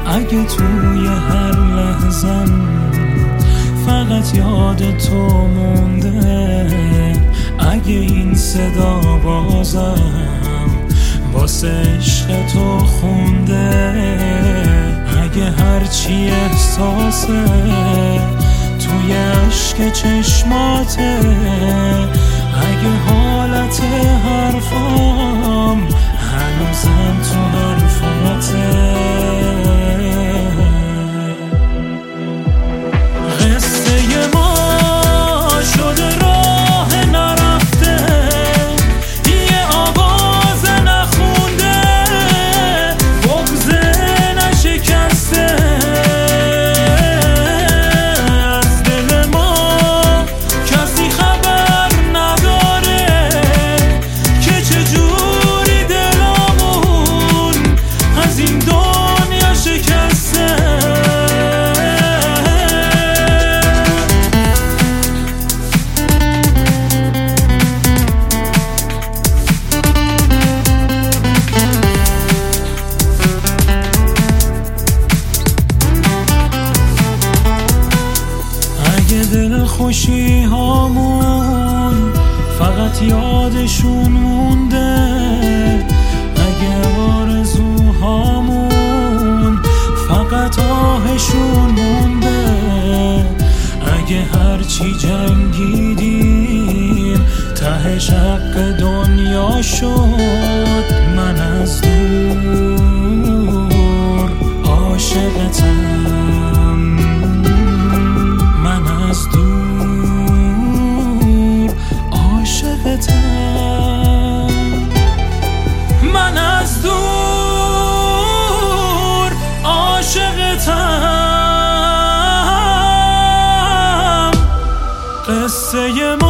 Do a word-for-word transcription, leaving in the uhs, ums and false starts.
اگه توی هر لحظم فقط یاد تو مونده، اگه این صدا بازم واسه عشق تو خونده، اگه هرچی احساسه توی عشق چشماته، اگه حالت حرفام هنوزم تو حرفاته. قصه ما شده راه نرفته، یه آواز نخونده، بغض نشکسته. از دل ما کسی خبر نداره که چجوری دلمون از این دنیا شکسته. اگه دل خوشی هامون فقط یادشون مونده، اگه آرزوهامون فقط آهشون مونده، اگه هرچی جنگیدیم تهش حق دنیا شد، من از دور عاشقتم، من از دور عاشقتم، من از دور عاشقتم. قصه ما